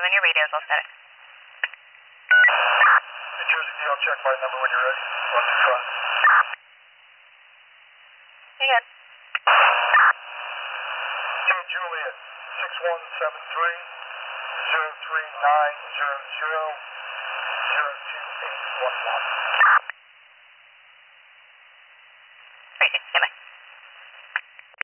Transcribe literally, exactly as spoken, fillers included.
and your radio's all set. New Jersey D L, check flight number when you're ready. one two five. Hang on. Hey, Juliet, six one seven three, zero three nine zero zero.